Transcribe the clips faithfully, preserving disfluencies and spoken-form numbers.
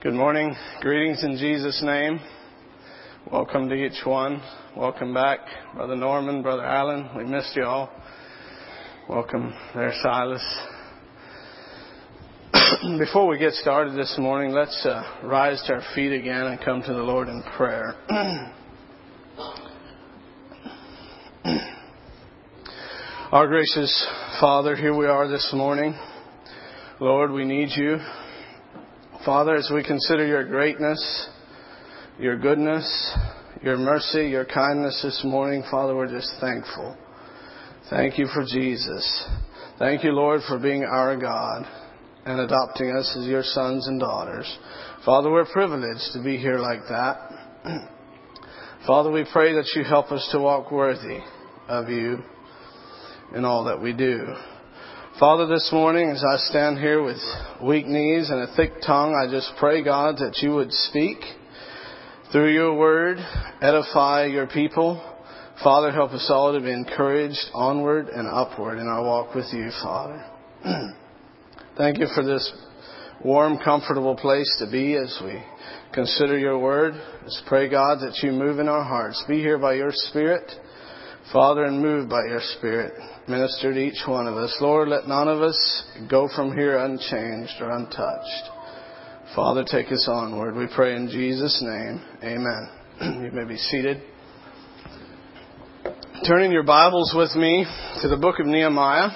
Good morning. Greetings in Jesus' name. Welcome to each one. Welcome back, Brother Norman, Brother Allen. We missed you all. Welcome there, Silas. Before we get started this morning, let's uh, rise to our feet again and come to the Lord in prayer. Our gracious Father, here we are this morning. Lord, we need you. Father, as we consider your greatness, your goodness, your mercy, your kindness this morning, Father, we're just thankful. Thank you for Jesus. Thank you, Lord, for being our God and adopting us as your sons and daughters. Father, we're privileged to be here like that. Father, we pray that you help us to walk worthy of you in all that we do. Father, this morning, as I stand here with weak knees and a thick tongue, I just pray, God, that you would speak through your word, edify your people. Father, help us all to be encouraged onward and upward in our walk with you, Father. Thank you for this warm, comfortable place to be as we consider your word. Let's pray, God, that you move in our hearts. Be here by your Spirit, Father, and move by your Spirit. Minister to each one of us. Lord, let none of us go from here unchanged or untouched. Father, take us onward. We pray in Jesus' name. Amen. You may be seated. Turning your Bibles with me to the book of Nehemiah.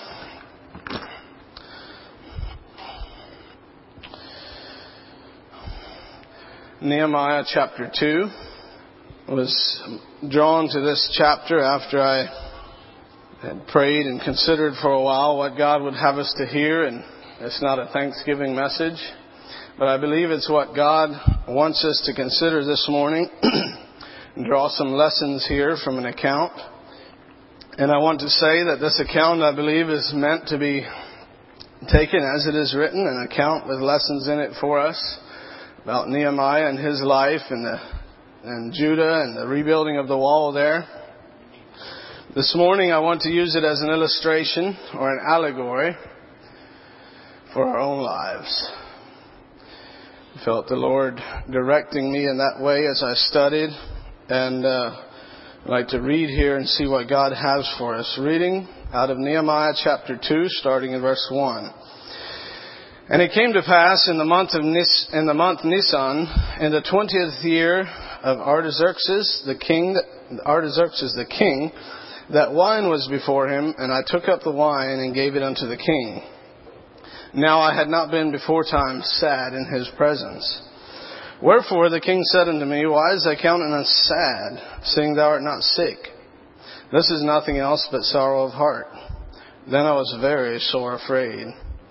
Nehemiah chapter two. I was drawn to this chapter after I had prayed and considered for a while what God would have us to hear. And it's not a Thanksgiving message, but I believe it's what God wants us to consider this morning and draw some lessons here from an account. And I want to say that this account, I believe, is meant to be taken as it is written, an account with lessons in it for us about Nehemiah and his life and the and Judah and the rebuilding of the wall there. This morning I want to use it as an illustration or an allegory for our own lives. I felt the Lord directing me in that way as I studied, and uh, I'd like to read here and see what God has for us. Reading out of Nehemiah chapter two, starting in verse one. And it came to pass in the month of Nis, in the month Nisan, in the twentieth year of Artaxerxes the king, Artaxerxes the king, that wine was before him, and I took up the wine and gave it unto the king. Now I had not been before time sad in his presence. Wherefore the king said unto me, Why is thy countenance sad, seeing thou art not sick? This is nothing else but sorrow of heart. Then I was very sore afraid,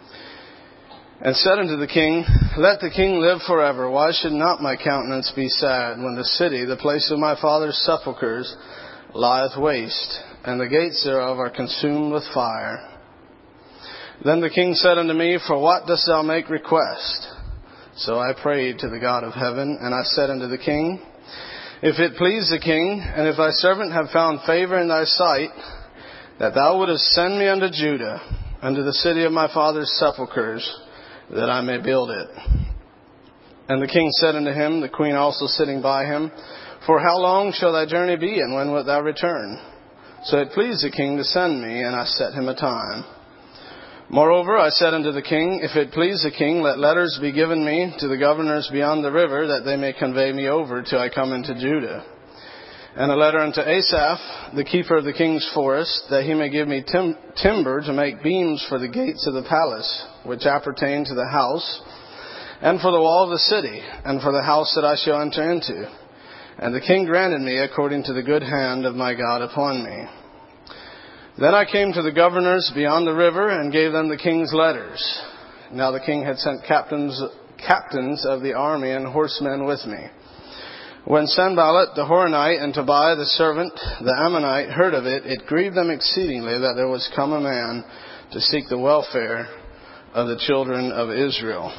and said unto the king, Let the king live forever. Why should not my countenance be sad, when the city, the place of my father's sepulchres, lieth waste, and the gates thereof are consumed with fire? Then the king said unto me, For what dost thou make request? So I prayed to the God of heaven, and I said unto the king, If it please the king, and if thy servant have found favor in thy sight, that thou wouldest send me unto Judah, unto the city of my father's sepulchres, that I may build it. And the king said unto him, the queen also sitting by him, For how long shall thy journey be, and when wilt thou return? So it pleased the king to send me, and I set him a time. Moreover, I said unto the king, If it please the king, let letters be given me to the governors beyond the river, that they may convey me over till I come into Judah. And a letter unto Asaph, the keeper of the king's forest, that he may give me tim- timber to make beams for the gates of the palace, which appertain to the house, and for the wall of the city, and for the house that I shall enter into. And the king granted me according to the good hand of my God upon me. Then I came to the governors beyond the river, and gave them the king's letters. Now the king had sent captains, captains of the army and horsemen with me. When Sanballat the Horonite and Tobiah the servant, the Ammonite, heard of it, it grieved them exceedingly that there was come a man to seek the welfare of the children of Israel.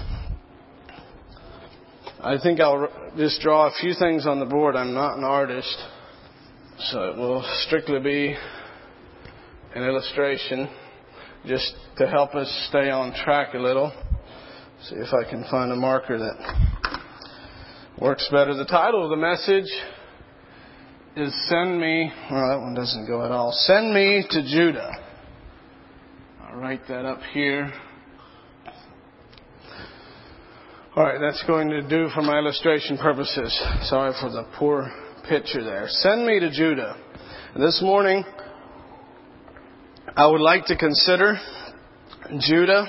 I think I'll just draw a few things on the board. I'm not an artist, so it will strictly be an illustration just to help us stay on track a little. See if I can find a marker that Works better. The title of the message is Send Me, well, that one doesn't go at all. Send Me to Judah. I'll write that up here. All right, that's going to do for my illustration purposes. Sorry for the poor picture there. Send me to Judah. This morning, I would like to consider Judah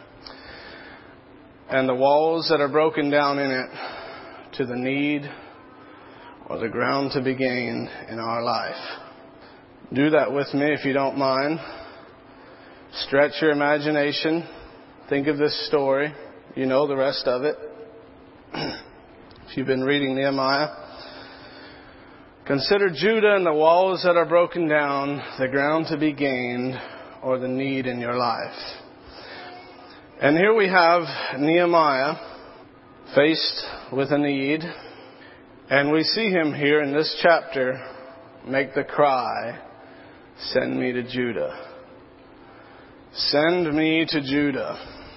and the walls that are broken down in it to the need or the ground to be gained in our life. Do that with me if you don't mind. Stretch your imagination. Think of this story. You know the rest of it. If you've been reading Nehemiah. Consider Judah and the walls that are broken down, the ground to be gained, or the need in your life. And here we have Nehemiah faced with a need. And we see him here in this chapter make the cry, send me to Judah. Send me to Judah.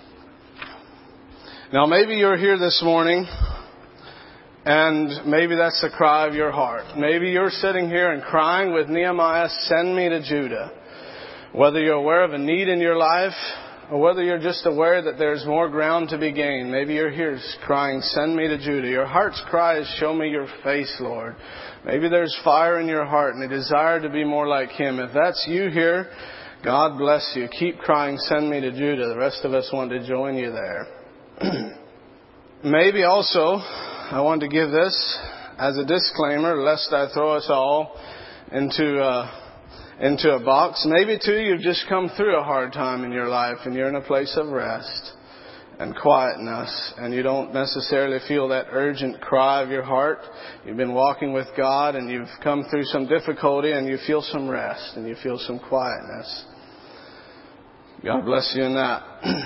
Now maybe you're here this morning and maybe that's the cry of your heart. Maybe you're sitting here and crying with Nehemiah, send me to Judah. Whether you're aware of a need in your life or whether you're just aware that there's more ground to be gained. Maybe you're here crying, send me to Judah. Your heart's cry is, show me your face, Lord. Maybe there's fire in your heart and a desire to be more like Him. If that's you here, God bless you. Keep crying, send me to Judah. The rest of us want to join you there. Maybe also, I want to give this as a disclaimer, lest I throw us all into uh, into a box. Maybe too, you've just come through a hard time in your life and you're in a place of rest and quietness and you don't necessarily feel that urgent cry of your heart. You've been walking with God and you've come through some difficulty and you feel some rest and you feel some quietness. God bless you in that.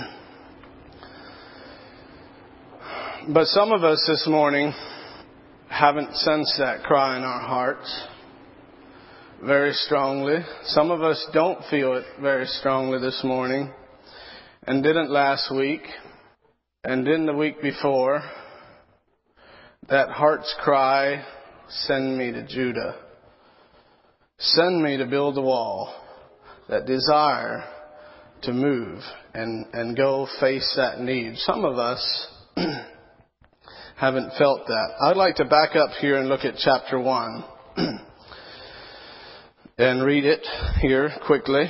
But some of us this morning haven't sensed that cry in our hearts very strongly. Some of us don't feel it very strongly this morning and didn't last week and didn't the week before. That heart's cry, send me to Judah. Send me to build the wall. That desire to move and, and go face that need. Some of us haven't felt that. I'd like to back up here and look at chapter one and read it here quickly.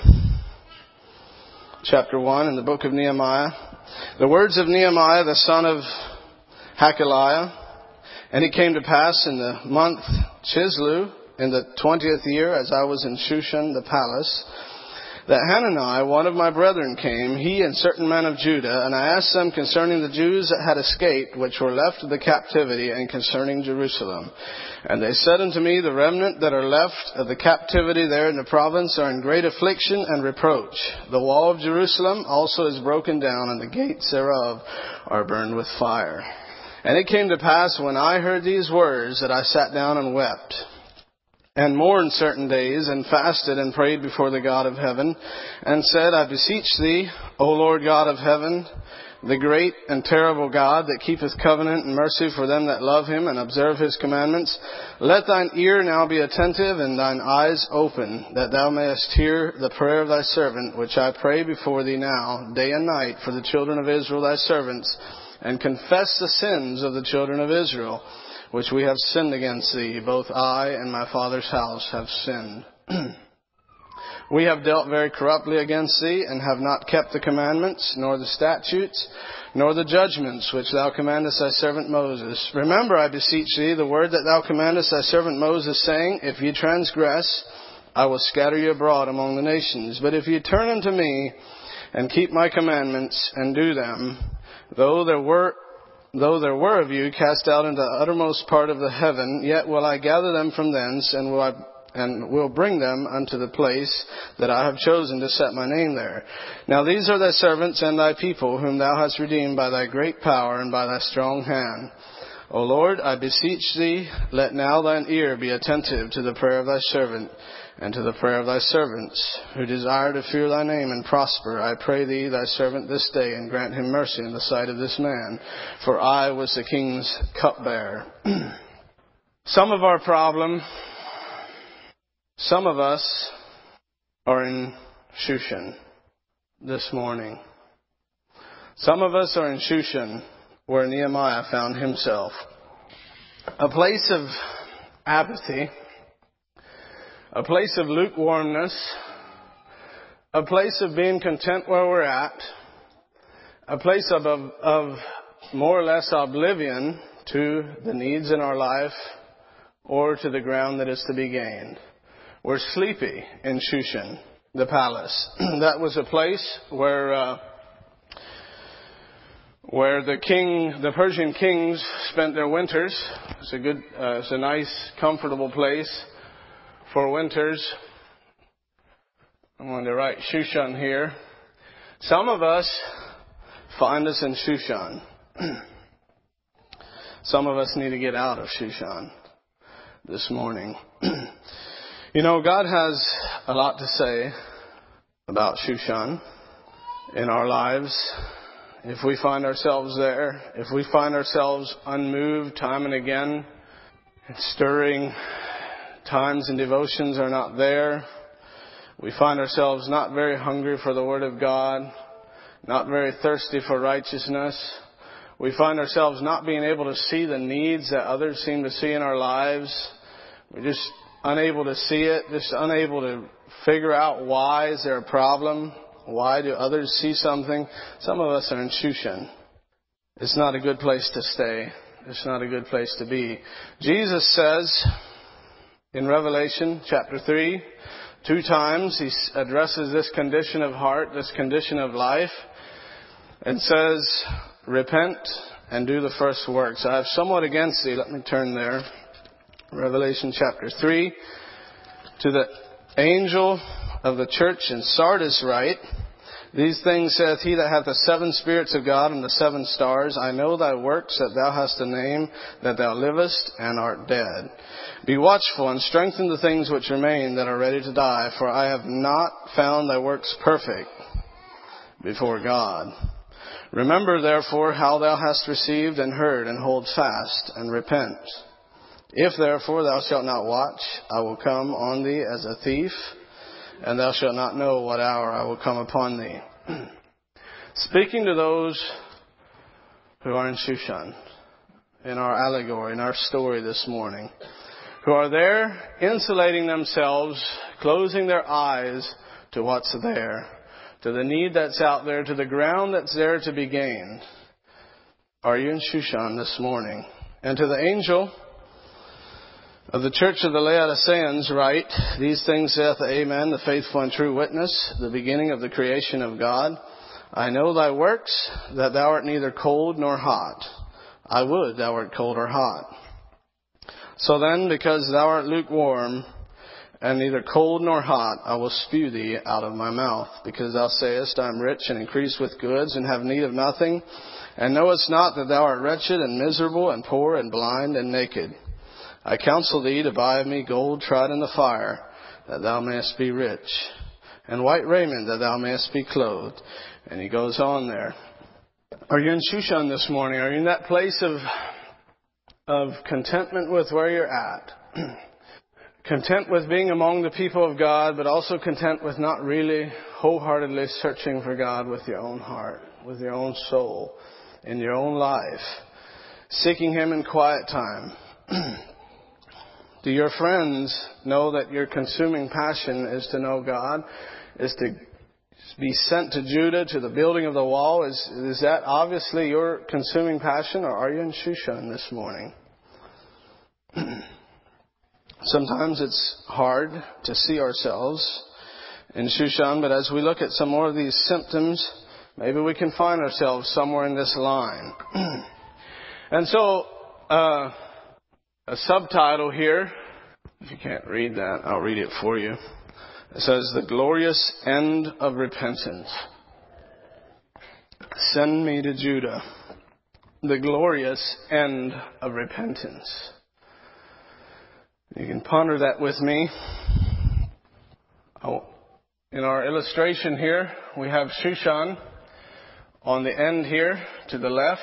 Chapter one in the book of Nehemiah. The words of Nehemiah, the son of Hakaliah. And it came to pass in the month Chislev, in the twentieth year, as I was in Shushan the palace, that Hanani, one of my brethren, came, he and certain men of Judah, and I asked them concerning the Jews that had escaped, which were left of the captivity, and concerning Jerusalem. And they said unto me, the remnant that are left of the captivity there in the province are in great affliction and reproach. The wall of Jerusalem also is broken down, and the gates thereof are burned with fire. And it came to pass, when I heard these words, that I sat down and wept, and mourned certain days, and fasted and prayed before the God of heaven, and said, I beseech thee, O Lord God of heaven, the great and terrible God that keepeth covenant and mercy for them that love him and observe his commandments, let thine ear now be attentive and thine eyes open, that thou mayest hear the prayer of thy servant, which I pray before thee now, day and night, for the children of Israel thy servants, and confess the sins of the children of Israel, which we have sinned against thee. Both I and my father's house have sinned. We have dealt very corruptly against thee, and have not kept the commandments, nor the statutes, nor the judgments which thou commandest thy servant Moses. Remember, I beseech thee, the word that thou commandest thy servant Moses, saying, if ye transgress, I will scatter you abroad among the nations. But if ye turn unto me, and keep my commandments, and do them, though there were Though there were of you cast out into the uttermost part of the heaven, yet will I gather them from thence, and will I, and will bring them unto the place that I have chosen to set my name there. Now these are thy servants and thy people, whom thou hast redeemed by thy great power and by thy strong hand. O Lord, I beseech thee, let now thine ear be attentive to the prayer of thy servant, and to the prayer of thy servants, who desire to fear thy name and prosper. I pray thee, thy servant, this day, and grant him mercy in the sight of this man, for I was the king's cupbearer. Some of our problem, some of us are in Shushan this morning. Some of us are in Shushan, where Nehemiah found himself. A place of apathy, a place of lukewarmness, a place of being content where we're at, a place of, of, of more or less oblivion to the needs in our life or to the ground that is to be gained. We're sleepy in Shushan, the palace. That was a place where uh, where the king, the Persian kings spent their winters. It's a good, uh, it's a nice, comfortable place for winters. I'm going to write Shushan here. Some of us find us in Shushan. Some of us need to get out of Shushan this morning. You know, God has a lot to say about Shushan in our lives. If we find ourselves there, if we find ourselves unmoved time and again, stirring times and devotions are not there, we find ourselves not very hungry for the Word of God, not very thirsty for righteousness, we find ourselves not being able to see the needs that others seem to see in our lives, we're just unable to see it, just unable to figure out why is there a problem. Why do others see something? Some of us are in Shushan. It's not a good place to stay. It's not a good place to be. Jesus says in Revelation chapter three, two times he addresses this condition of heart, this condition of life, and says, repent and do the first works. I have somewhat against thee. Let me turn there. Revelation chapter three. To the angel of the church in Sardis write, these things saith he that hath the seven spirits of God and the seven stars. I know thy works, that thou hast a name, that thou livest and art dead. Be watchful and strengthen the things which remain that are ready to die, for I have not found thy works perfect before God. Remember therefore how thou hast received and heard, and hold fast and repent. If therefore thou shalt not watch, I will come on thee as a thief, and thou shalt not know what hour I will come upon thee. Speaking to those who are in Shushan, in our allegory, in our story this morning, who are there insulating themselves, closing their eyes to what's there, to the need that's out there, to the ground that's there to be gained. Are you in Shushan this morning? And to the angel of the church of the Laodiceans write, these things saith the Amen, the faithful and true witness, the beginning of the creation of God. I know thy works, that thou art neither cold nor hot. I would thou art cold or hot. So then, because thou art lukewarm, and neither cold nor hot, I will spew thee out of my mouth. Because thou sayest, I am rich and increase with goods, and have need of nothing, and knowest not that thou art wretched and miserable and poor and blind and naked. I counsel thee to buy of me gold tried in the fire, that thou mayest be rich, and white raiment, that thou mayest be clothed. And he goes on there. Are you in Shushan this morning? Are you in that place of, of contentment with where you're at? Content with being among the people of God, but also content with not really wholeheartedly searching for God with your own heart, with your own soul, in your own life, seeking Him in quiet time. Do your friends know that your consuming passion is to know God, is to be sent to Judah, to the building of the wall? Is, is that obviously your consuming passion, or are you in Shushan this morning? Sometimes it's hard to see ourselves in Shushan, but as we look at some more of these symptoms, maybe we can find ourselves somewhere in this line. And so, uh, a subtitle here, if you can't read that, I'll read it for you. It says, The Glorious End of Repentance. Send me to Judah. The glorious end of repentance. You can ponder that with me. Oh, in our illustration here, we have Shushan on the end here to the left.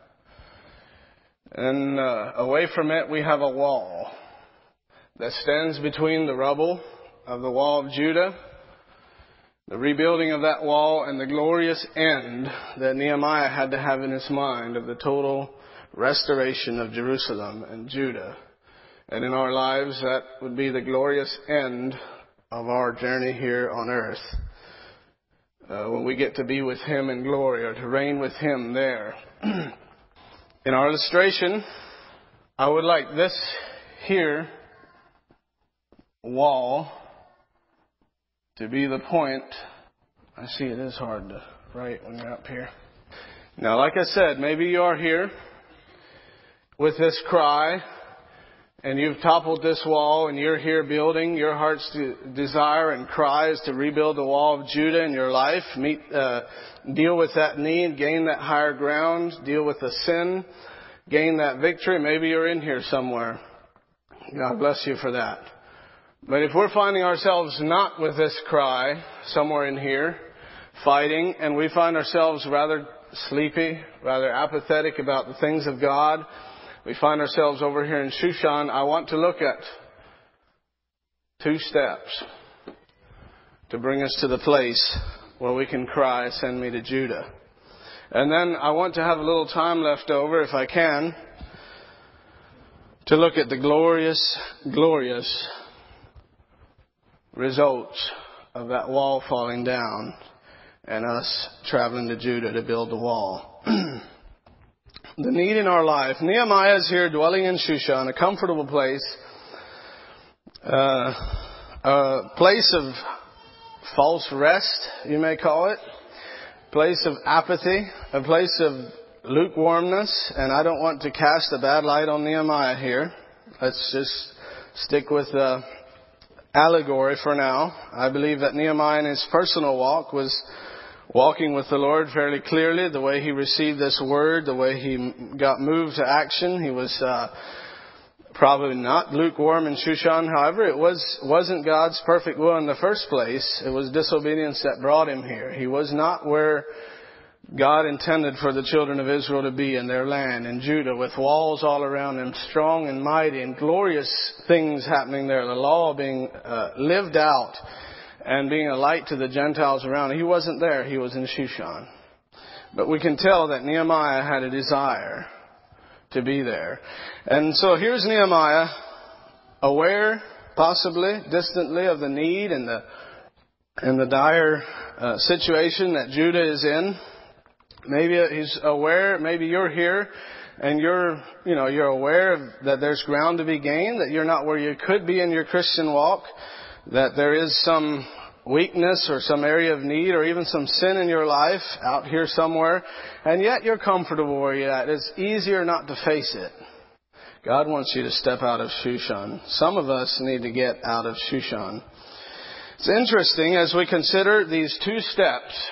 And uh, away from it, we have a wall that stands between the rubble of the wall of Judah, the rebuilding of that wall, and the glorious end that Nehemiah had to have in his mind of the total restoration of Jerusalem and Judah. And in our lives, that would be the glorious end of our journey here on earth. Uh, when we get to be with Him in glory, or to reign with Him there. In our illustration, I would like this here wall to be the point. I see it is hard to write when you're up here. Now, like I said, maybe you are here with this cry, and you've toppled this wall, and you're here building. Your heart's desire and cry is to rebuild the wall of Judah in your life. Meet, uh, deal with that need, gain that higher ground, deal with the sin, gain that victory. Maybe you're in here somewhere. God bless you for that. But if we're finding ourselves not with this cry somewhere in here, fighting, and we find ourselves rather sleepy, rather apathetic about the things of God, we find ourselves over here in Shushan, I want to look at two steps to bring us to the place where we can cry, send me to Judah. And then I want to have a little time left over, if I can, to look at the glorious, glorious results of that wall falling down and us traveling to Judah to build the wall. The need in our life. Nehemiah is here dwelling in Shushan, a comfortable place, uh, a place of false rest, you may call it, place of apathy, a place of lukewarmness, and I don't want to cast a bad light on Nehemiah here. Let's just stick with the allegory for now. I believe that Nehemiah in his personal walk was walking with the Lord fairly clearly, the way he received this word, the way he got moved to action. He was uh, probably not lukewarm in Shushan. However, it was, wasn't God's perfect will in the first place. It was disobedience that brought him here. He was not where God intended for the children of Israel to be in their land, in Judah, with walls all around them, strong and mighty, and glorious things happening there. The law being uh, lived out and being a light to the Gentiles around. He wasn't there. He was in Shushan. But we can tell that Nehemiah had a desire to be there. And so here's Nehemiah, aware, possibly, distantly, of the need and the and the dire uh, situation that Judah is in. Maybe he's aware, maybe you're here and you're, you know, you're aware of, that there's ground to be gained, that you're not where you could be in your Christian walk, that there is some weakness or some area of need or even some sin in your life out here somewhere, and yet you're comfortable where you're at. It's easier not to face it. God wants you to step out of Shushan. Some of us need to get out of Shushan. It's interesting as we consider these two steps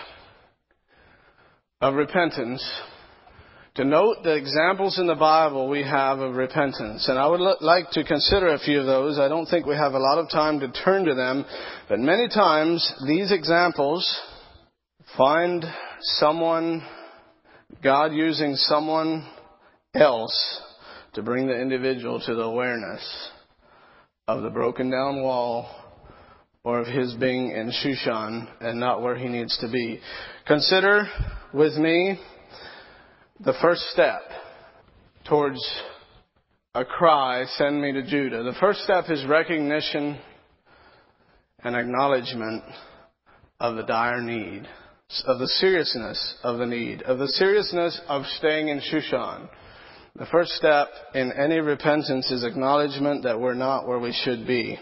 of repentance, to note the examples in the Bible we have of repentance. And I would l- like to consider a few of those. I don't think we have a lot of time to turn to them. But many times these examples find someone, God using someone else to bring the individual to the awareness of the broken down wall or of his being in Shushan and not where he needs to be. Consider with me the first step towards a cry, send me to Judah. The first step is recognition and acknowledgement of the dire need, of the seriousness of the need, of the seriousness of staying in Shushan. The first step in any repentance is acknowledgement that we're not where we should be.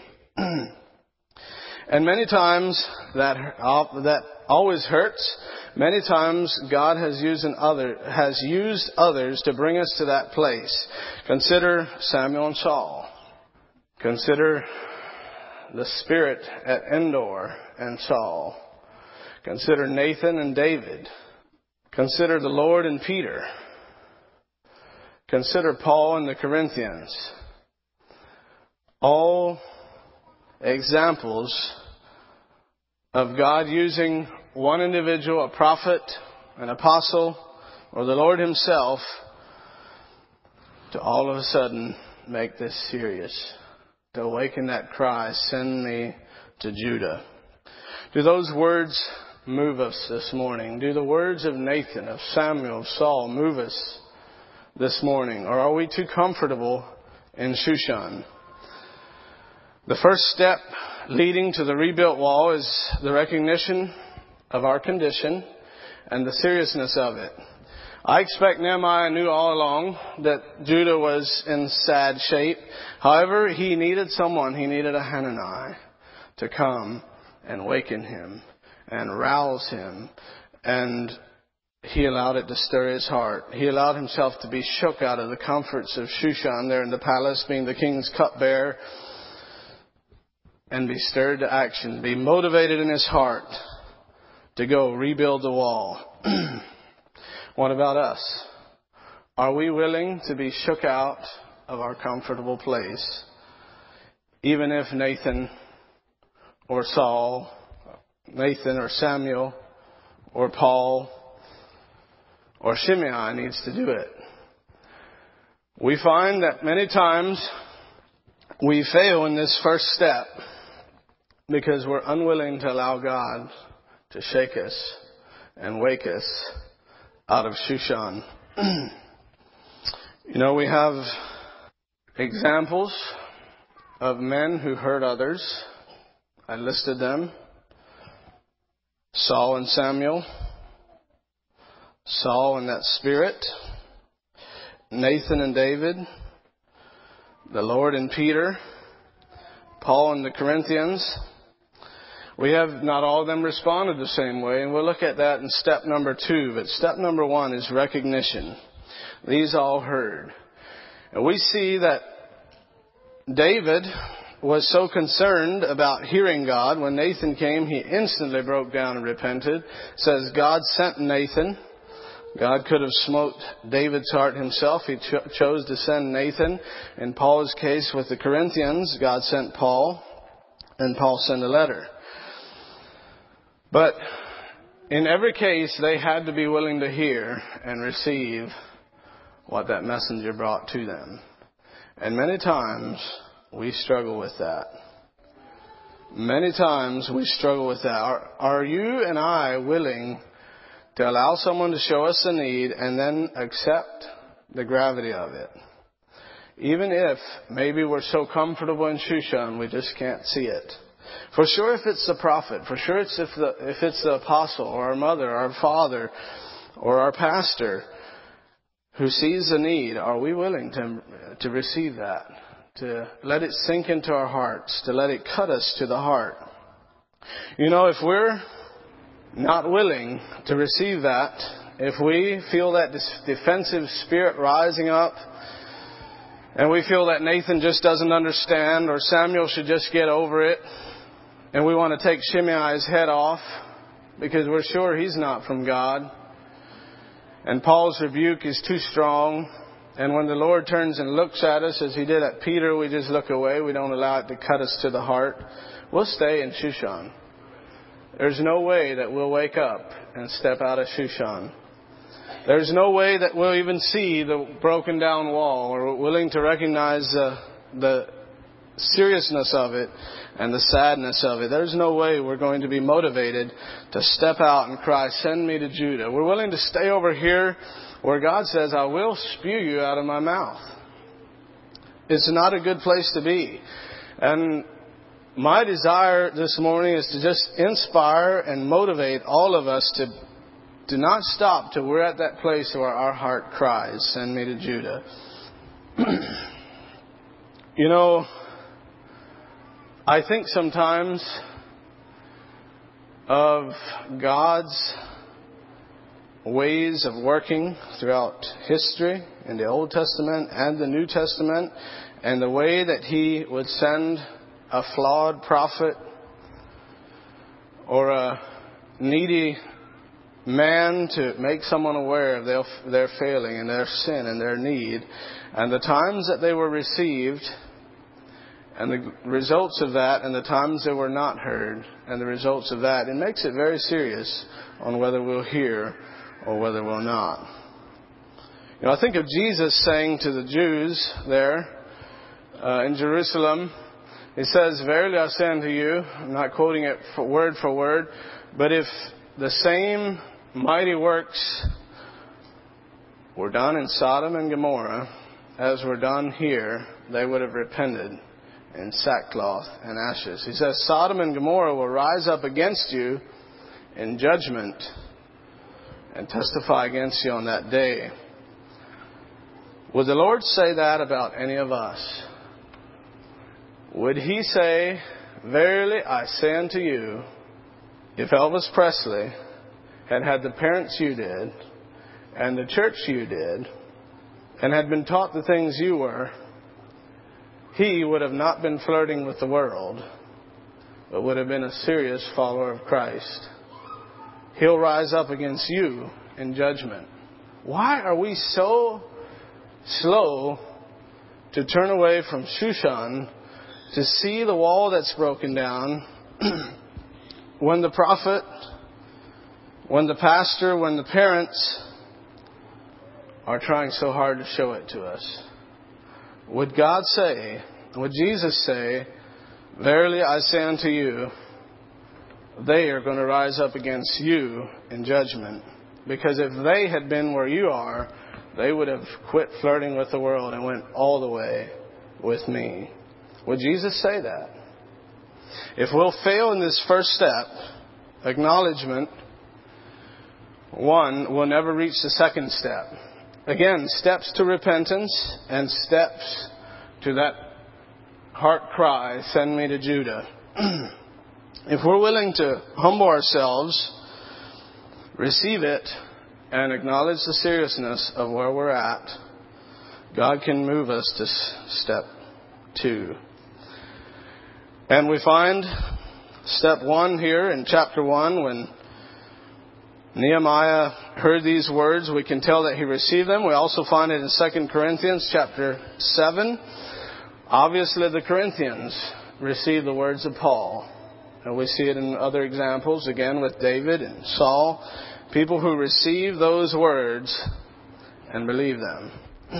And many times that that always hurts. Many times God has used an other has used others to bring us to that place. Consider Samuel and Saul. Consider the Spirit at Endor and Saul. Consider Nathan and David. Consider the Lord and Peter. Consider Paul and the Corinthians. All examples of God using one individual, a prophet, an apostle, or the Lord himself, to all of a sudden make this serious, to awaken that cry, send me to Judah. Do those words move us this morning? Do the words of Nathan, of Samuel, of Saul move us this morning? Or are we too comfortable in Shushan? The first step leading to the rebuilt wall is the recognition of our condition and the seriousness of it. I expect Nehemiah knew all along that Judah was in sad shape. However, he needed someone, he needed a Hanani to come and waken him and rouse him. And he allowed it to stir his heart. He allowed himself to be shook out of the comforts of Shushan there in the palace, being the king's cupbearer, and be stirred to action, be motivated in his heart to go rebuild the wall. What about us? Are we willing to be shook out of our comfortable place, even if Nathan or Saul, Nathan or Samuel or Paul or Shimei needs to do it? We find that many times we fail in this first step because we're unwilling to allow God to shake us and wake us out of Shushan. You know, we have examples of men who hurt others. I listed them. Saul and Samuel. Saul and that spirit. Nathan and David. The Lord and Peter. Paul and the Corinthians. We have not all of them responded the same way, and we'll look at that in step number two. But step number one is recognition. These all heard. And we see that David was so concerned about hearing God. When Nathan came, he instantly broke down and repented. It says God sent Nathan. God could have smote David's heart himself. He cho- chose to send Nathan. In Paul's case with the Corinthians, God sent Paul, and Paul sent a letter. But in every case, they had to be willing to hear and receive what that messenger brought to them. And many times we struggle with that. Many times we struggle with that. Are, are you and I willing to allow someone to show us a need and then accept the gravity of it? Even if maybe we're so comfortable in Shushan, we just can't see it. For sure, if it's the prophet, for sure, it's if the if it's the apostle or our mother, or our father, or our pastor who sees the need, are we willing to to receive that, to let it sink into our hearts, to let it cut us to the heart? You know, if we're not willing to receive that, if we feel that defensive spirit rising up, and we feel that Nathan just doesn't understand, or Samuel should just get over it, and we want to take Shimei's head off because we're sure he's not from God, and Paul's rebuke is too strong, and when the Lord turns and looks at us as he did at Peter, we just look away. We don't allow it to cut us to the heart. We'll stay in Shushan. There's no way that we'll wake up and step out of Shushan. There's no way that we'll even see the broken down wall, or we're willing to recognize uh, the seriousness of it and the sadness of it. There's no way we're going to be motivated to step out and cry, send me to Judah. We're willing to stay over here where God says, I will spew you out of my mouth. It's not a good place to be. And my desire this morning is to just inspire and motivate all of us to do not stop till we're at that place where our heart cries, send me to Judah. You know, I think sometimes of God's ways of working throughout history in the Old Testament and the New Testament, and the way that He would send a flawed prophet or a needy man to make someone aware of their, their failing and their sin and their need, and the times that they were received and the results of that, and the times they were not heard, and the results of that, it makes it very serious on whether we'll hear or whether we'll not. You know, I think of Jesus saying to the Jews there uh, in Jerusalem, He says, "Verily I say unto you," I'm not quoting it for word for word, "but if the same mighty works were done in Sodom and Gomorrah as were done here, they would have repented in sackcloth and ashes." He says, Sodom and Gomorrah will rise up against you in judgment and testify against you on that day. Would the Lord say that about any of us? Would He say, "Verily I say unto you," if Elvis Presley had had the parents you did, and the church you did, and had been taught the things you were, he would have not been flirting with the world, but would have been a serious follower of Christ. He'll rise up against you in judgment. Why are we so slow to turn away from Shushan to see the wall that's broken down when the prophet, when the pastor, when the parents are trying so hard to show it to us? Would God say, would Jesus say, "Verily I say unto you, they are going to rise up against you in judgment"? Because if they had been where you are, they would have quit flirting with the world and went all the way with me. Would Jesus say that? If we'll fail in this first step, acknowledgement, one, we'll never reach the second step. Again, steps to repentance and steps to that heart cry, "Send me to Judah." If we're willing to humble ourselves, receive it, and acknowledge the seriousness of where we're at, God can move us to step two. And we find step one here in chapter one, when Nehemiah heard these words, we can tell that he received them. We also find it in Second Corinthians chapter seven. Obviously, the Corinthians received the words of Paul. And we see it in other examples, again with David and Saul. People who receive those words and believe them.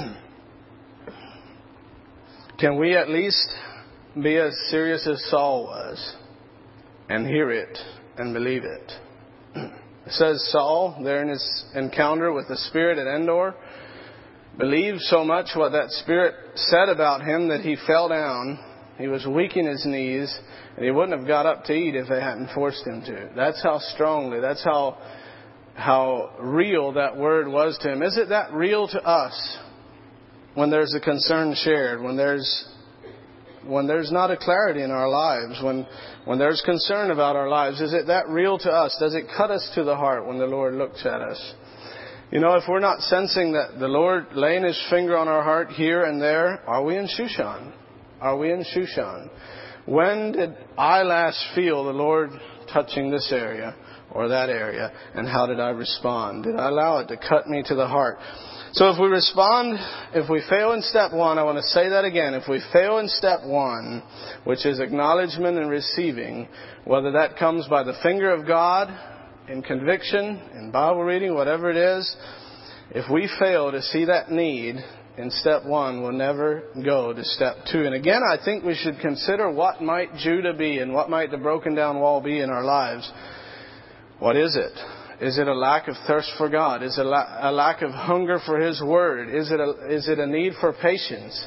Can we at least be as serious as Saul was and hear it and believe it? It says Saul, there in his encounter with the Spirit at Endor, believed so much what that Spirit said about him that he fell down. He was weak in his knees, and he wouldn't have got up to eat if they hadn't forced him to. That's how strongly, that's how how real that word was to him. Is it that real to us when there's a concern shared, when there's when there's not a clarity in our lives, when when there's concern about our lives? Is it that real to us? Does it cut us to the heart when the Lord looks at us? You know, if we're not sensing that the Lord laying His finger on our heart here and there, are we in Shushan? Are we in Shushan? When did I last feel the Lord touching this area or that area? And how did I respond? Did I allow it to cut me to the heart? So if we respond, if we fail in step one, I want to say that again. If we fail in step one, which is acknowledgement and receiving, whether that comes by the finger of God, in conviction, in Bible reading, whatever it is, if we fail to see that need in step one, we'll never go to step two. And again, I think we should consider what might Judah be and what might the broken down wall be in our lives. What is it? Is it a lack of thirst for God? Is it a lack of hunger for His Word? Is it a, is it a need for patience?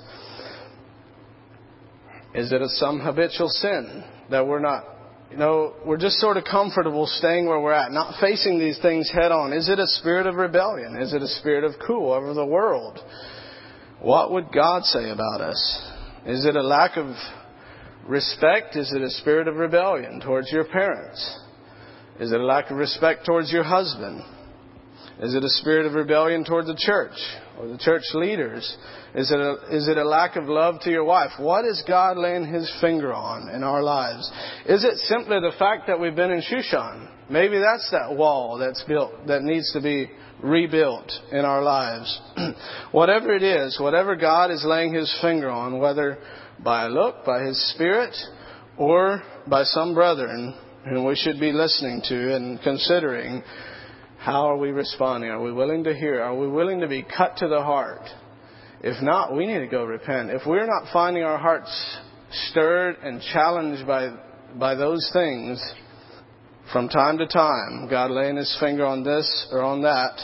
Is it a, some habitual sin that we're not, you know, we're just sort of comfortable staying where we're at, not facing these things head on? Is it a spirit of rebellion? Is it a spirit of cool over the world? What would God say about us? Is it a lack of respect? Is it a spirit of rebellion towards your parents? Is it a lack of respect towards your husband? Is it a spirit of rebellion toward the church or the church leaders? Is it a, is it a lack of love to your wife? What is God laying His finger on in our lives? Is it simply the fact that we've been in Shushan? Maybe that's that wall that's built that needs to be rebuilt in our lives. Whatever it is, whatever God is laying His finger on, whether by a look, by His Spirit, or by some brethren whom we should be listening to and considering, how are we responding? Are we willing to hear? Are we willing to be cut to the heart? If not, we need to go repent. If we're not finding our hearts stirred and challenged by by those things from time to time, God laying His finger on this or on that,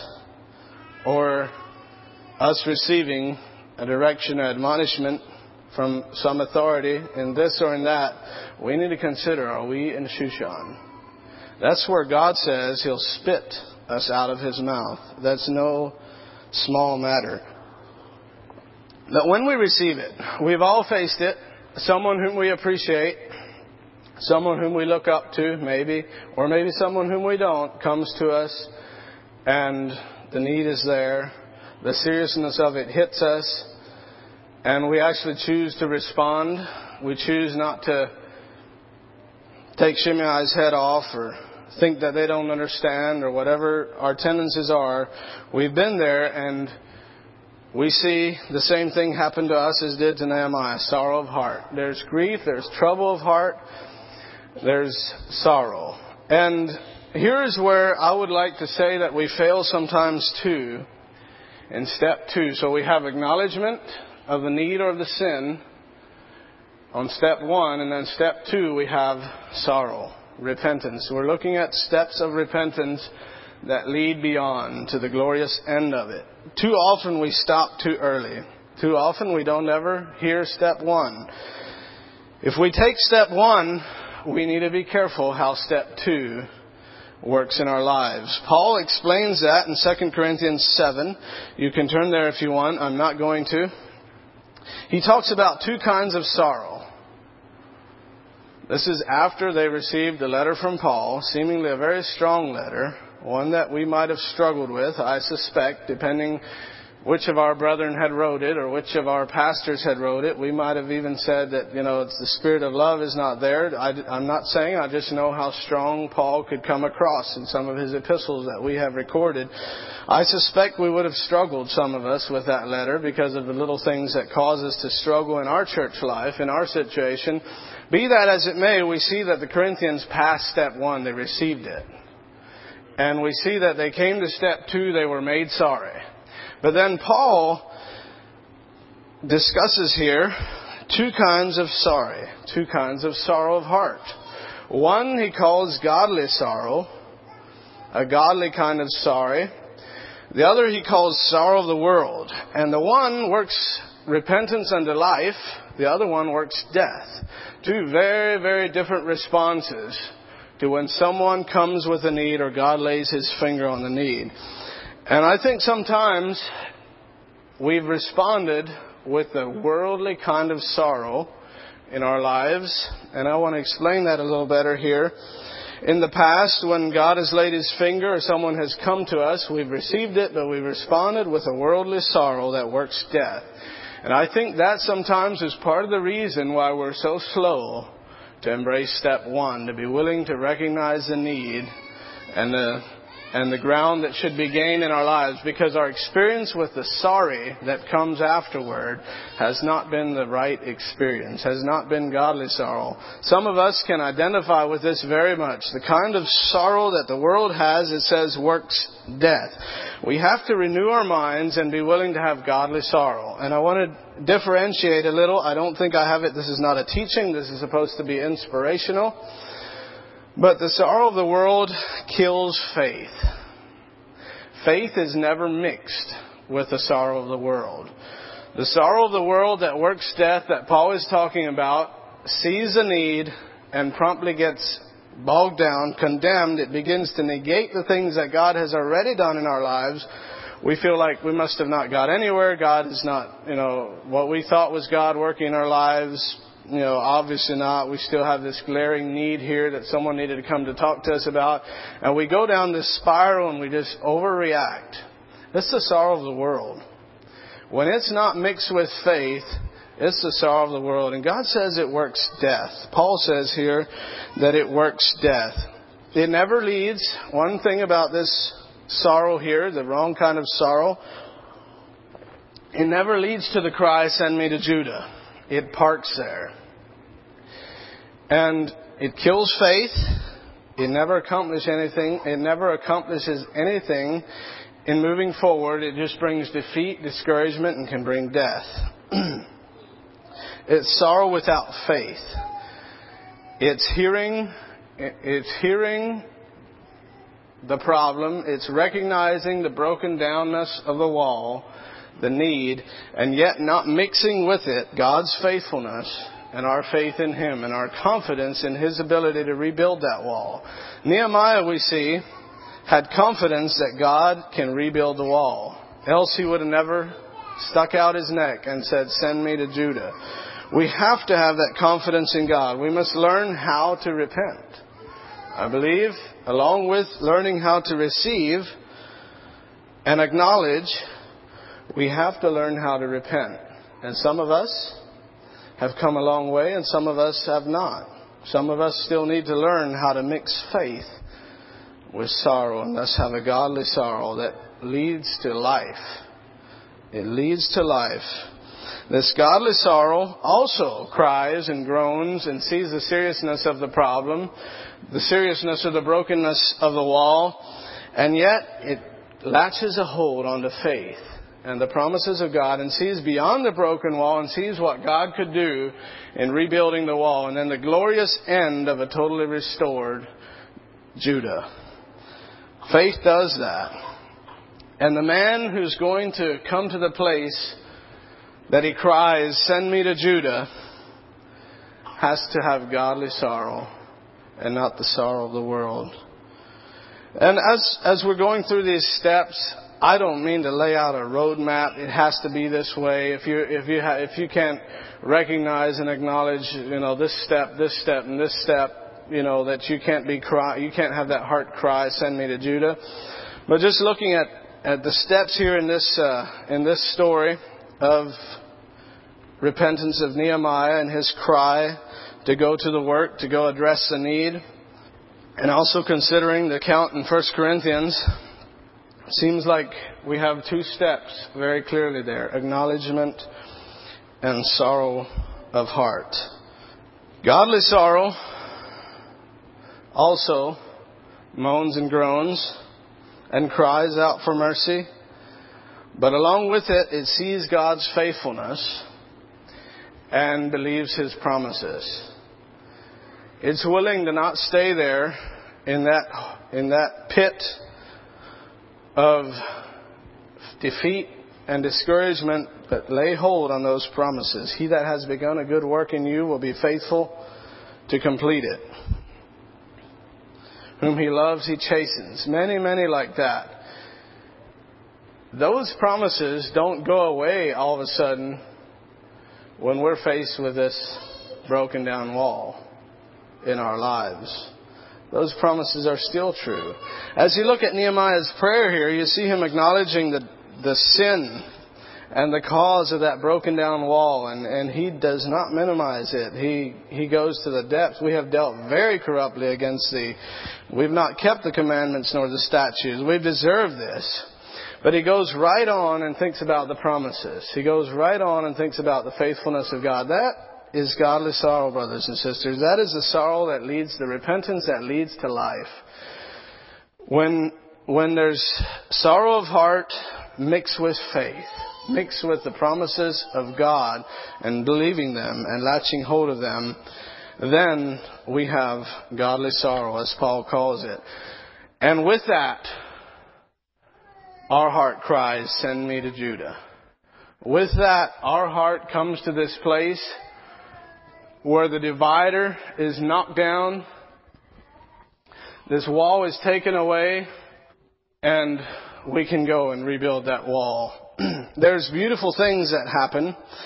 or us receiving a direction or admonishment from some authority in this or in that, we need to consider, are we in Shushan? That's where God says He'll spit us out of His mouth. That's no small matter. But when we receive it, we've all faced it. Someone whom we appreciate, someone whom we look up to, maybe, or maybe someone whom we don't, comes to us and the need is there. The seriousness of it hits us, and we actually choose to respond. We choose not to take Shimei's head off or think that they don't understand or whatever our tendencies are. We've been there, and we see the same thing happen to us as did to Nehemiah, sorrow of heart. There's grief, there's trouble of heart, there's sorrow. And here's where I would like to say that we fail sometimes too, in step two. So we have acknowledgement of the need or the sin on step one, and then step two we have sorrow, repentance. We're looking at steps of repentance that lead beyond to the glorious end of it. Too often we stop too early. Too often we don't ever hear step one. If we take step one, we need to be careful how step two works in our lives. Paul explains that in Second Corinthians seven. You can turn there if you want. I'm not going to. He talks about two kinds of sorrow. This is after they received a letter from Paul, seemingly a very strong letter, one that we might have struggled with, I suspect, depending which of our brethren had wrote it or which of our pastors had wrote it. We might have even said that, you know, it's the spirit of love is not there. I, I'm not saying, I just know how strong Paul could come across in some of his epistles that we have recorded. I suspect we would have struggled, some of us, with that letter because of the little things that cause us to struggle in our church life, in our situation. Be that as it may, we see that the Corinthians passed step one. They received it. And we see that they came to step two. They were made sorry. But then Paul discusses here two kinds of sorry, two kinds of sorrow of heart. One he calls godly sorrow, a godly kind of sorry. The other he calls sorrow of the world. And the one works repentance unto life. The other one works death. Two very, very different responses to when someone comes with a need or God lays His finger on the need. And I think sometimes we've responded with a worldly kind of sorrow in our lives. And I want to explain that a little better here. In the past, when God has laid His finger or someone has come to us, we've received it, but we've responded with a worldly sorrow that works death. And I think that sometimes is part of the reason why we're so slow to embrace step one, to be willing to recognize the need and the and the ground that should be gained in our lives, because our experience with the sorry that comes afterward has not been the right experience, has not been godly sorrow. Some of us can identify with this very much. The kind of sorrow that the world has, it says, works death. We have to renew our minds and be willing to have godly sorrow. And I want to differentiate a little. I don't think I have it. This is not a teaching. This is supposed to be inspirational. But the sorrow of the world kills faith. Faith is never mixed with the sorrow of the world. The sorrow of the world that works death that Paul is talking about sees a need and promptly gets bogged down, condemned. It begins to negate the things that God has already done in our lives. We feel like we must have not got anywhere. God is not, you know, what we thought was God working in our lives You know, obviously not. We still have this glaring need here that someone needed to come to talk to us about. And we go down this spiral and we just overreact. This is the sorrow of the world. When it's not mixed with faith, it's the sorrow of the world. And God says it works death. Paul says here that it works death. It never leads. One thing about this sorrow here, the wrong kind of sorrow, it never leads to the cry, "Send me to Judah." It parks there. And it kills faith. It never accomplishes anything. It never accomplishes anything in moving forward. It just brings defeat, discouragement, and can bring death. It's sorrow without faith. It's hearing, it's hearing the problem. It's recognizing the broken downness of the wall, the need, and yet not mixing with it God's faithfulness and our faith in Him and our confidence in His ability to rebuild that wall. Nehemiah, we see, had confidence that God can rebuild the wall. Else he would have never stuck out his neck and said, "Send me to Judah." We have to have that confidence in God. We must learn how to repent. I believe, along with learning how to receive and acknowledge, we have to learn how to repent. And some of us have come a long way and some of us have not. Some of us still need to learn how to mix faith with sorrow and thus have a godly sorrow that leads to life. It leads to life. This godly sorrow also cries and groans and sees the seriousness of the problem, the seriousness of the brokenness of the wall, and yet it latches a hold onto faith and the promises of God and sees beyond the broken wall and sees what God could do in rebuilding the wall and then the glorious end of a totally restored Judah. Faith does that. And the man who's going to come to the place that he cries, "Send me to Judah," has to have godly sorrow and not the sorrow of the world. And as as we're going through these steps, I don't mean to lay out a roadmap. It has to be this way. If you if you ha- if you can't recognize and acknowledge, you know, this step, this step, and this step, you know, that you can't be cry, you can't have that heart cry, "Send me to Judah." But just looking at at the steps here in this uh, in this story of repentance of Nehemiah and his cry to go to the work, to go address the need, and also considering the account in First Corinthians, seems like we have two steps very clearly there: acknowledgement and sorrow of heart. Godly sorrow also moans and groans and cries out for mercy, but along with it, it sees God's faithfulness and believes His promises. It's willing to not stay there in that in that pit of defeat and discouragement, but lay hold on those promises. He that has begun a good work in you will be faithful to complete it. Whom He loves, He chastens. Many, many like that. Those promises don't go away all of a sudden when we're faced with this broken down wall in our lives. Those promises are still true. As you look at Nehemiah's prayer here, you see him acknowledging the, the sin and the cause of that broken down wall, and, and he does not minimize it. He he goes to the depths. We have dealt very corruptly against thee. We've not kept the commandments nor the statutes. We've deserved this. But he goes right on and thinks about the promises. He goes right on and thinks about the faithfulness of God. That is godly sorrow, brothers and sisters. That is the sorrow that leads to repentance, that leads to life. When when there's sorrow of heart mixed with faith, mixed with the promises of God and believing them and latching hold of them, then we have godly sorrow, as Paul calls it. And with that, our heart cries, "Send me to Judah." With that, our heart comes to this place where the divider is knocked down, this wall is taken away, and we can go and rebuild that wall. There's beautiful things that happen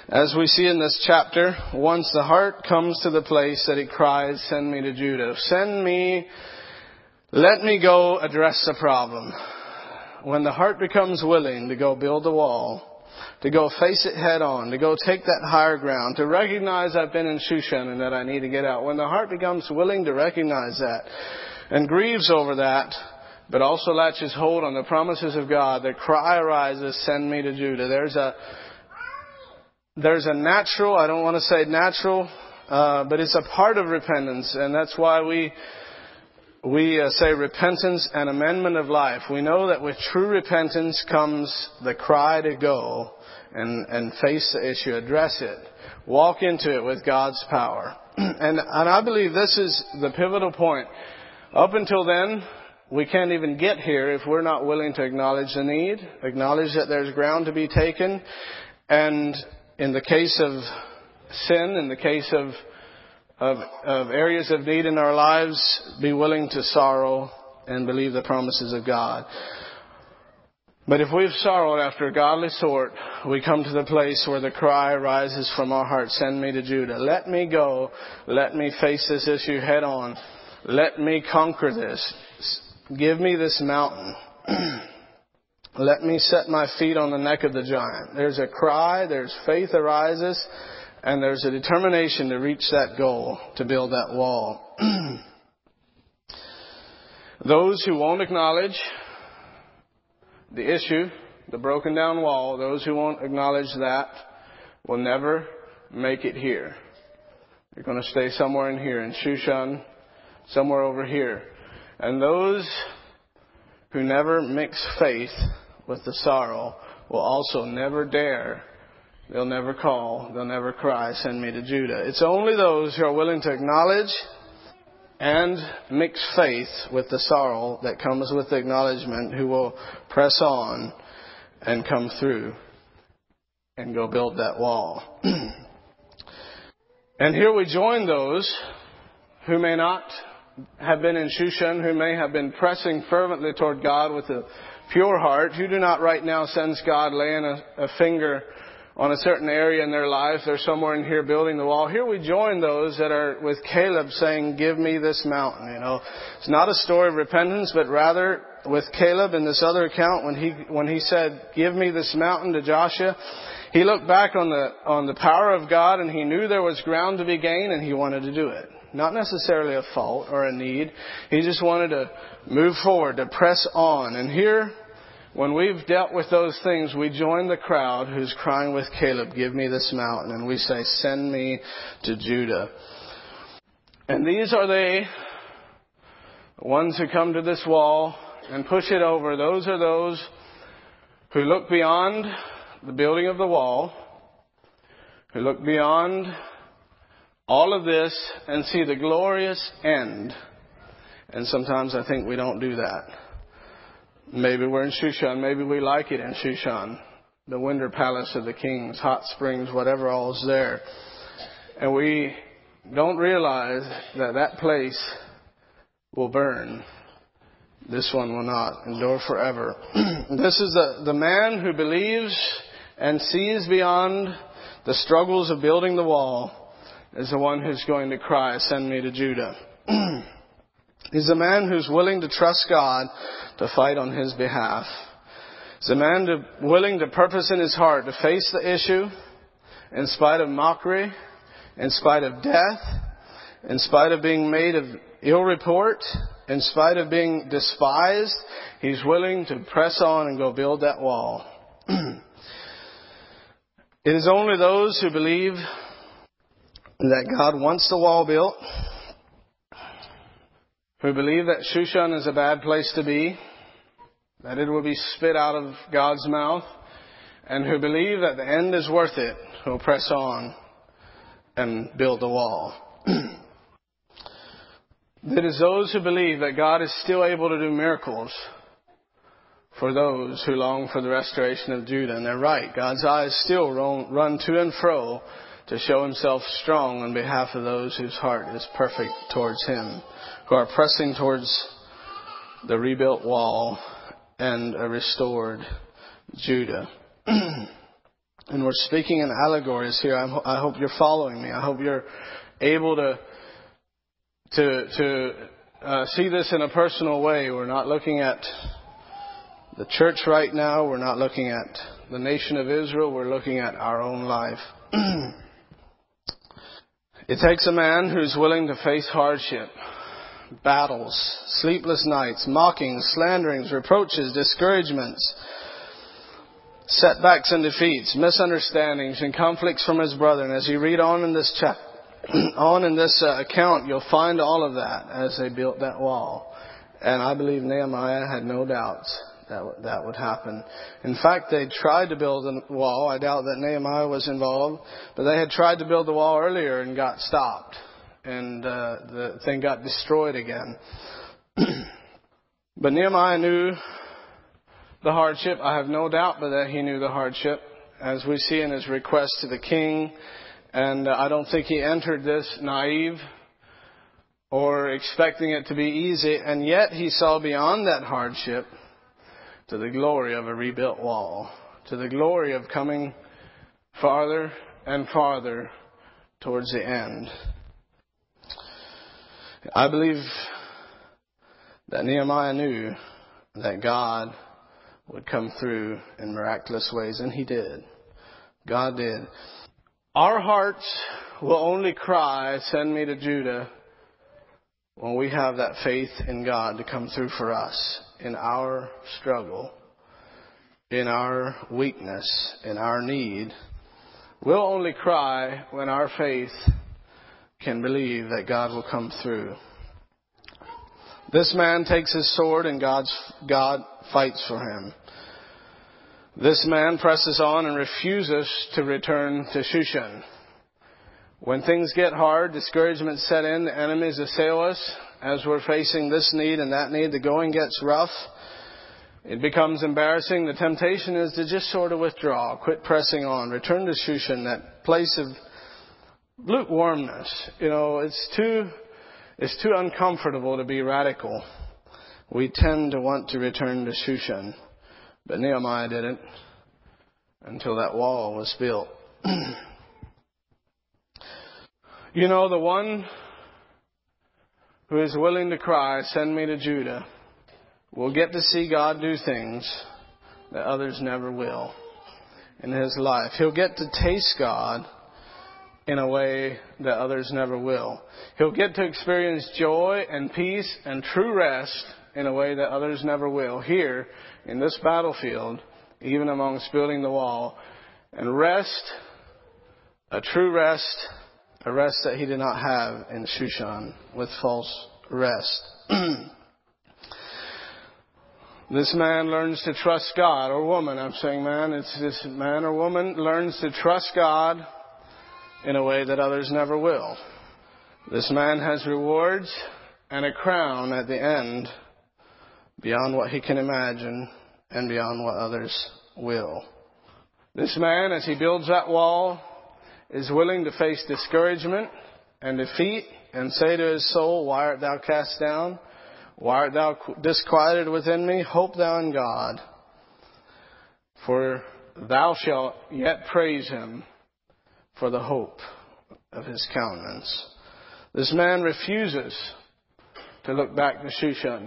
As we see in this chapter, once the heart comes to the place that it cries, send me to Judah. Send me, let me go address the problem. When the heart becomes willing to go build the wall, to go face it head on, to go take that higher ground, to recognize I've been in Shushan and that I need to get out. When the heart becomes willing to recognize that and grieves over that, but also latches hold on the promises of God, the cry arises, send me to Judah. There's a There's a natural, I don't want to say natural, uh, but it's a part of repentance. And that's why we we uh, say repentance and amendment of life. We know that with true repentance comes the cry to go and, and face the issue, address it, walk into it with God's power. and, and I believe this is the pivotal point. Up until then, we can't even get here if we're not willing to acknowledge the need, acknowledge that there's ground to be taken, and in the case of sin, in the case of, of of areas of need in our lives, be willing to sorrow and believe the promises of God. But if we've sorrowed after a godly sort, we come to the place where the cry arises from our heart, send me to Judah. Let me go. Let me face this issue head on. Let me conquer this. Give me this mountain. Let me set my feet on the neck of the giant. There's a cry, there's faith arises, and there's a determination to reach that goal, to build that wall. Those who won't acknowledge the issue, the broken down wall, those who won't acknowledge that will never make it here. You're going to stay somewhere in here, in Shushan, somewhere over here. And those who never mix faith with the sorrow will also never dare, they'll never call, they'll never cry, send me to Judah. It's only those who are willing to acknowledge and mix faith with the sorrow that comes with the acknowledgement who will press on and come through and go build that wall. And here we join those who may not have been in Shushan, who may have been pressing fervently toward God with a pure heart, who do not right now sense God laying a, a finger on a certain area in their life. They're somewhere in here building the wall. Here we join those that are with Caleb saying, give me this mountain. You know, it's not a story of repentance, but rather with Caleb in this other account, when he, when he said, give me this mountain to Joshua, he looked back on the, on the power of God and he knew there was ground to be gained and he wanted to do it. Not necessarily a fault or a need. He just wanted to move forward, to press on. And here, when we've dealt with those things, we join the crowd who's crying with Caleb, give me this mountain. And we say, send me to Judah. And these are they, the ones who come to this wall and push it over. Those are those who look beyond the building of the wall, who look beyond all of this and see the glorious end. And sometimes I think we don't do that. Maybe we're in Shushan. Maybe we like it in Shushan. The winter palace of the kings, hot springs, whatever all is there. And we don't realize that that place will burn. This one will not endure forever. This is the, the man who believes and sees beyond the struggles of building the wall is the one who's going to cry, send me to Judah. He's a man who's willing to trust God to fight on his behalf. He's a man to, willing to purpose in his heart to face the issue in spite of mockery, in spite of death, in spite of being made of ill report, in spite of being despised. He's willing to press on and go build that wall. It is only those who believe that God wants the wall built, who believe that Shushan is a bad place to be, that it will be spit out of God's mouth, and who believe that the end is worth it, who will press on and build the wall. It is those who believe that God is still able to do miracles for those who long for the restoration of Judah. And they're right. God's eyes still run to and fro to show himself strong on behalf of those whose heart is perfect towards him, who are pressing towards the rebuilt wall and a restored Judah. And we're speaking in allegories here. I'm, I hope you're following me. I hope you're able to to to uh, see this in a personal way. We're not looking at the church right now. We're not looking at the nation of Israel. We're looking at our own life. It takes a man who's willing to face hardship, battles, sleepless nights, mockings, slanderings, reproaches, discouragements, setbacks and defeats, misunderstandings and conflicts from his brethren. As you read on in this chapter, on in this uh, account, you'll find all of that as they built that wall. And I believe Nehemiah had no doubts that w- that would happen. In fact, they tried to build a wall. I doubt that Nehemiah was involved, but they had tried to build the wall earlier and got stopped, and uh, the thing got destroyed again. But Nehemiah knew the hardship. I have no doubt but that he knew the hardship, as we see in his request to the king. And uh, I don't think he entered this naive or expecting it to be easy. And yet he saw beyond that hardship to the glory of a rebuilt wall, to the glory of coming farther and farther towards the end. I believe that Nehemiah knew that God would come through in miraculous ways, and he did. God did. Our hearts will only cry, "Send me to Judah," when we have that faith in God to come through for us in our struggle, in our weakness, in our need. We'll only cry when our faith can believe that God will come through. This man takes his sword and God's, God fights for him. This man presses on and refuses to return to Shushan. When things get hard, discouragement set in, the enemies assail us. As we're facing this need and that need, the going gets rough. It becomes embarrassing. The temptation is to just sort of withdraw, quit pressing on, return to Shushan, that place of lukewarmness. You know, it's too, it's too uncomfortable to be radical. We tend to want to return to Shushan. But Nehemiah didn't until that wall was built. You know, the one who is willing to cry, "Send me to Judah," will get to see God do things that others never will in his life. He'll get to taste God in a way that others never will. He'll get to experience joy and peace and true rest in a way that others never will. Here, in this battlefield, even amongst building the wall. And rest, a true rest, a rest that he did not have in Shushan with false rest. This man learns to trust God, or woman, I'm saying man, it's this man or woman learns to trust God in a way that others never will. This man has rewards and a crown at the end beyond what he can imagine and beyond what others will. This man, as he builds that wall, is willing to face discouragement and defeat and say to his soul, "Why art thou cast down? Why art thou disquieted within me? Hope thou in God, for thou shalt yet praise him for the hope of his countenance." This man refuses to look back to Shushan.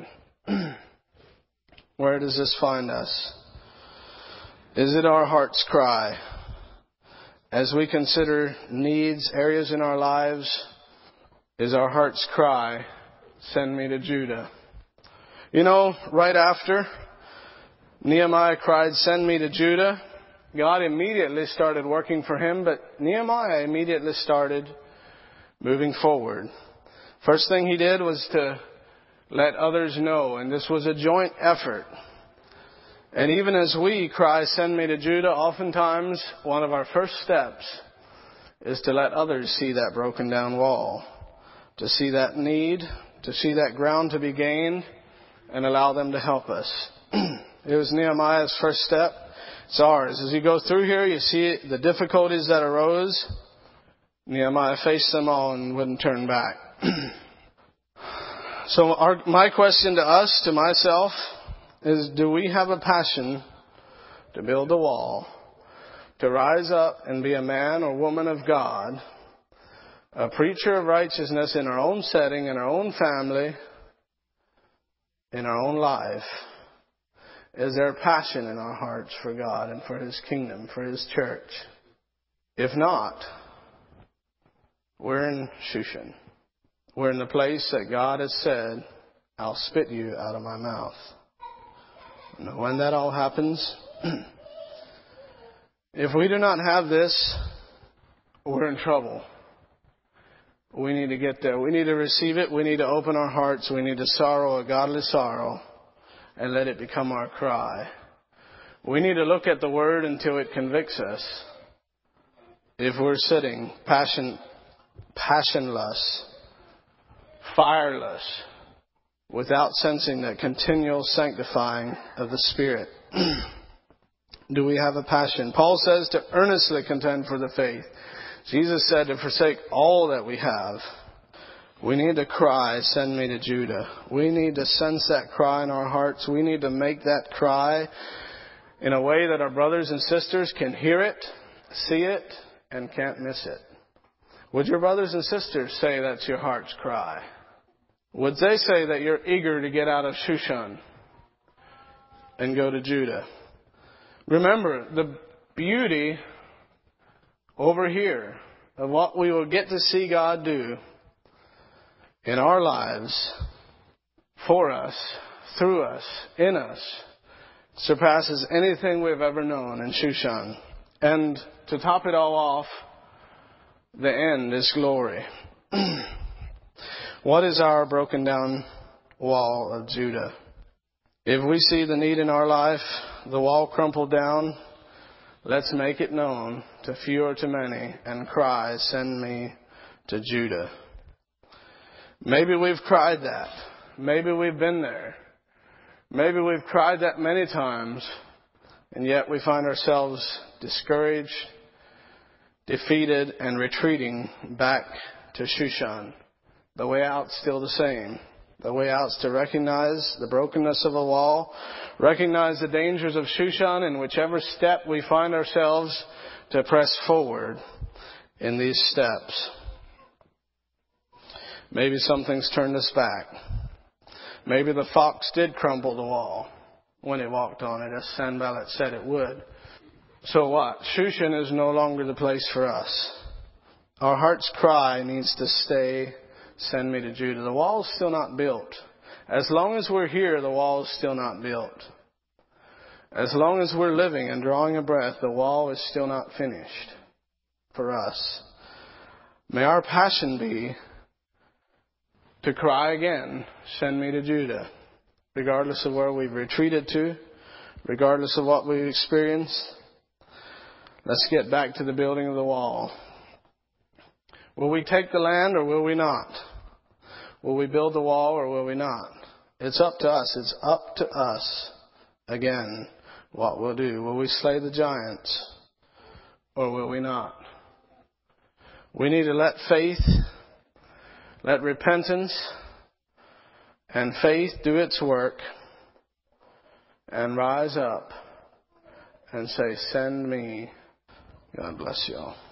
Where does this find us? Is it our heart's cry as we consider needs, areas in our lives? Is our heart's cry, "Send me to Judah"? You know, right after Nehemiah cried, "Send me to Judah," God immediately started working for him, but Nehemiah immediately started moving forward. First thing he did was to let others know, and this was a joint effort. And even as we cry, "Send me to Judah," oftentimes one of our first steps is to let others see that broken down wall, to see that need, to see that ground to be gained, and allow them to help us. It was Nehemiah's first step. It's ours. As you go through here, you see the difficulties that arose. Nehemiah faced them all and wouldn't turn back. So our, my question to us, to myself, is do we have a passion to build a wall, to rise up and be a man or woman of God, a preacher of righteousness in our own setting, in our own family, in our own life? Is there passion in our hearts for God and for His kingdom, for His church? If not, we're in Shushan. We're in the place that God has said, I'll spit you out of my mouth. And when that all happens, if we do not have this, we're in trouble. We need to get there. We need to receive it. We need to open our hearts. We need to sorrow a godly sorrow and let it become our cry. We need to look at the Word until it convicts us. If we're sitting passion, passionless, fireless, without sensing that continual sanctifying of the Spirit. Do we have a passion? Paul says to earnestly contend for the faith. Jesus said to forsake all that we have. We need to cry, send me to Judah. We need to sense that cry in our hearts. We need to make that cry in a way that our brothers and sisters can hear it, see it, and can't miss it. Would your brothers and sisters say that's your heart's cry? Would they say that you're eager to get out of Shushan and go to Judah? Remember, the beauty over here of what we will get to see God do in our lives, for us, through us, in us, surpasses anything we've ever known in Shushan. And to top it all off, the end is glory. What is our broken down wall of Judah? If we see the need in our life, the wall crumpled down, let's make it known to few or to many and cry, send me to Judah. Maybe we've cried that. Maybe we've been there. Maybe we've cried that many times, and yet we find ourselves discouraged, defeated, and retreating back to Shushan. The way out's still the same. The way out's to recognize the brokenness of a wall, recognize the dangers of Shushan, and whichever step we find ourselves to press forward in these steps. Maybe something's turned us back. Maybe the fox did crumble the wall when it walked on it, as Sanballat said it would. So what? Shushan is no longer the place for us. Our heart's cry needs to stay, send me to Judah. The wall is still not built. As long as we're here, the wall is still not built. As long as we're living and drawing a breath, the wall is still not finished for us. May our passion be to cry again, send me to Judah, regardless of where we've retreated to, regardless of what we've experienced. Let's get back to the building of the wall. Will we take the land or will we not? Will we build the wall or will we not? It's up to us. It's up to us, again, what we'll do. Will we slay the giants or will we not? We need to let faith, let repentance and faith do its work and rise up and say, send me. God bless you all.